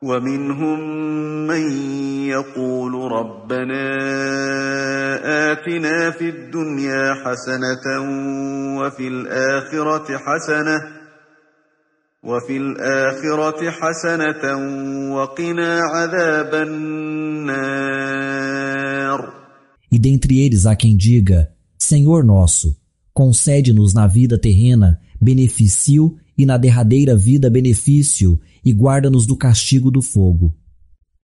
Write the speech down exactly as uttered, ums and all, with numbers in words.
ومنهم من يقول ربنا آتنا في الدنيا حسنة وفي الآخرة حسنة وفي الآخرة حسنة وقنا عذاب النار. E dentre eles há quem diga: Senhor nosso, concede-nos na vida terrena benefício e na derradeira vida benefício, e guarda-nos do castigo do fogo.